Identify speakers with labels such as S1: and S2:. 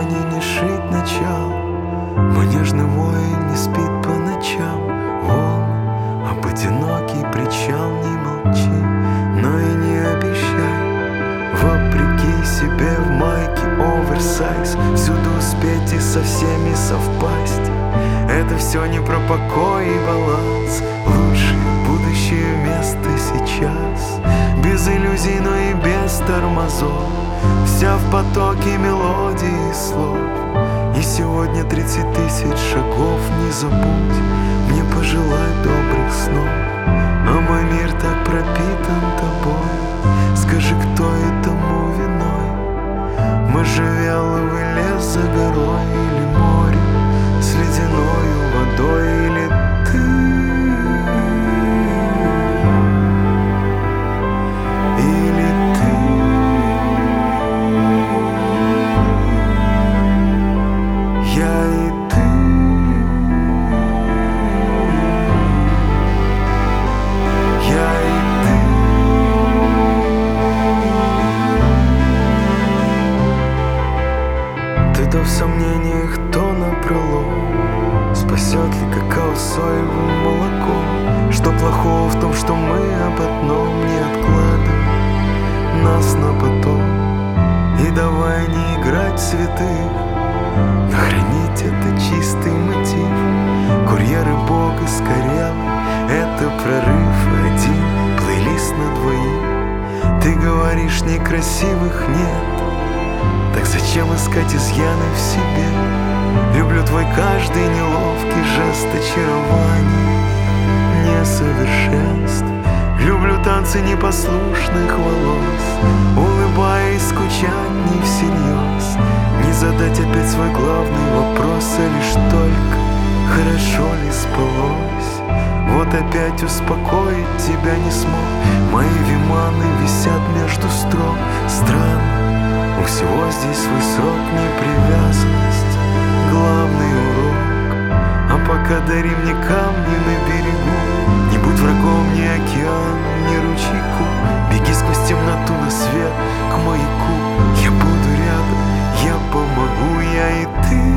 S1: прощание не шить начал. Мой нежный воин не спит по ночам. Вон, об одинокий причал не молчи, но и не обещай вопреки себе в майке оверсайз всюду успеть и со всеми совпасть. Это все не про покой и баланс. Лучшее будущее вместо сейчас. Без иллюзий, но и без тормозов. Вся в потоке мелодий и слов. И сегодня 30 000 шагов. Не забудь, мне пожелай добрых снов. А мой мир так пропитан тобой. Скажи, кто этому виной? Мы же вялый лес за горой или море с ледяною водой, или ты, или ты. Я и ты. Я и ты. Ты то в сомнениях, то напролом. Спасет ли какао соевым молоком? Что плохого в том, что мы об одном не откладываем нас на потом? И давай не играть в святых, но хранить это чистый мотив. Курьеры Бога сгорел, это прорыв один, плейлист на двоих. Ты говоришь, некрасивых нет, так зачем искать изъяны в себе? Люблю твой каждый неловкий жест очарования, несовершенств. Люблю танцы непослушных волос, улыбаясь, скучать не всерьез. Не задать опять свой главный вопрос, а лишь только хорошо ли спалось. Вот опять успокоить тебя не смог. Мои виманы висят между строк. Странно, у всего здесь свой срок. Непривязанность — главный урок. А пока дари мне камни на берегу. Не будь врагом ни океану, ни ручейку. Беги сквозь темноту на свет к маяку. Я буду рядом, я помогу, я и ты.